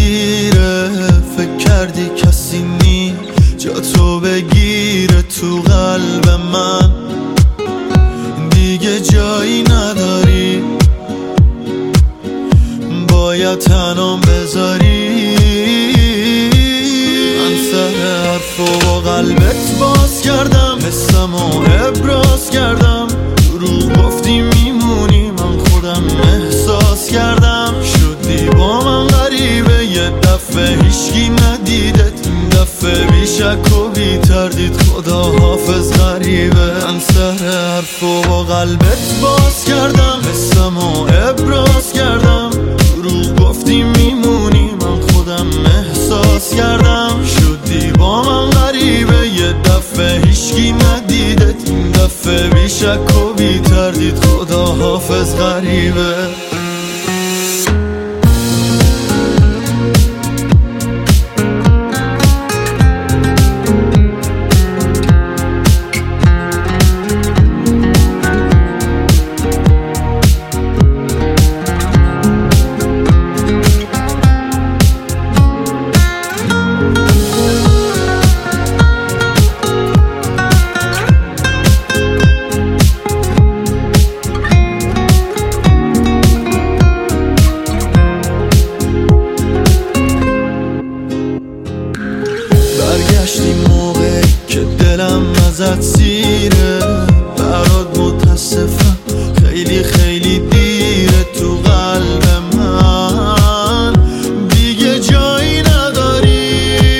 دیره، فکر کردی کسی نی جا تو بگیره تو قلب من، دیگه جایی نداری، باید تنام بذاری. من سر حرف و با قلبت باز کردم، حسم و ابراز کردم، دروغ گفتی میمونی، من خودم احساس کردم. شدی با من غریبه، یه دفعه هیچکی ندیدت، این دفعه بی شک و بی تردید، خدا حافظ غریبه. من سر حرف و با قلبت باز کردم، حسم و ابراز کردم، دروغ گفتی میمونی، من خودم احساس کردم. شدی با من غریبه، یه دفعه هیچکی ندیدت، این دفعه بی شک و بی تردید، خدا حافظ غریبه. برگشتی موقعی که دلم ازت سیره، برات متاسفم خیلی خیلی دیره، تو قلب من دیگه جایی نداری.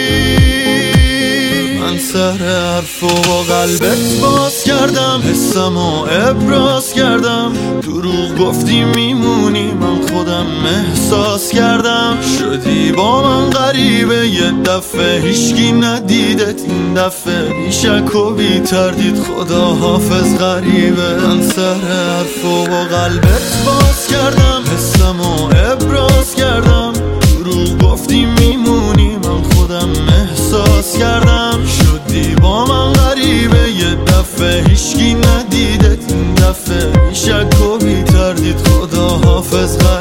من سر حرف و با قلبت باز کردم، حسم و ابراز کردم، دروغ گفتی میمونی، من خودم احساس کردم. شدی با من غریبه، یه دفعه هیچکی ندیدت، این دفعه بی شک و بی تردید، خدا حافظ غریبه. من سر حرف و با قلبت باز کردم، حسم و ابراز کردم، دروغ گفتی میمونی، من خودم احساس کردم. شدی با من غریبه، یه دفعه هیچکی ندیدت، این دفعه بی شک و بی تردید، خدا حافظ غریبه.